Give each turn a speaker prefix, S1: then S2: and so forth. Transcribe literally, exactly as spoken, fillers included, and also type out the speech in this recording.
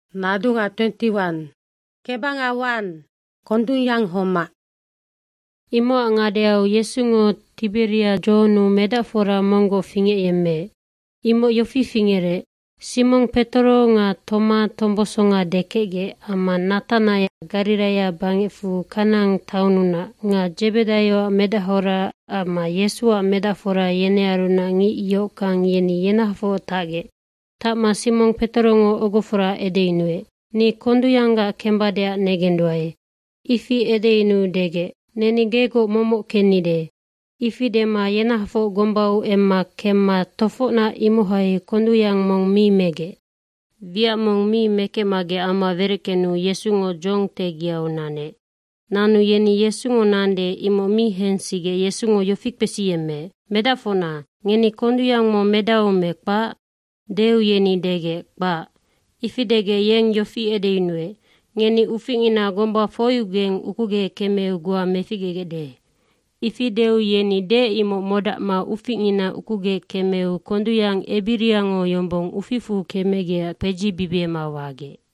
S1: Nadunga twenty-one. Kebangawan. Kondung yang homa.
S2: Imo angadeau Yesu ngo Tiberia jonu medafora mongo finge yeme. Imo yofi fingere. Simon Petro nga Toma tomboso nga dekege ama Natanaya Galilaya bangefu kanang taununa nga Jebedayo medahora ama Yesua medafora yene aruna ngi iyo kang yeni yenafo tage. Tama Simon Petro ngo ogofora edeinue. Ni konduyanga kembadea negenduae. Ifi edeinu dege. Neni gego momo kenide. Ifi dema yenafo gombau emma kemma tofona imuhai konduyang mong mi mege. Via mong mi meke mage ama verekenu Yesungo jong tegiau nane. Nanu yeni Yesungo nande imo mi hensige Yesungo yofik pesiyeme. Medafona, ngeni konduyang mo medao me kpa. Deu yeni dege kpa. Ifi dege yeng yofi edeinue. Ngeni ufingina gomba foyugeng ukuge keme ugua mefigegede. Ifi deu yeni de imo moda ma ufingina ukuge kemeu konduyang ebiriango yombong ufifu kemege peji bibe ma wage.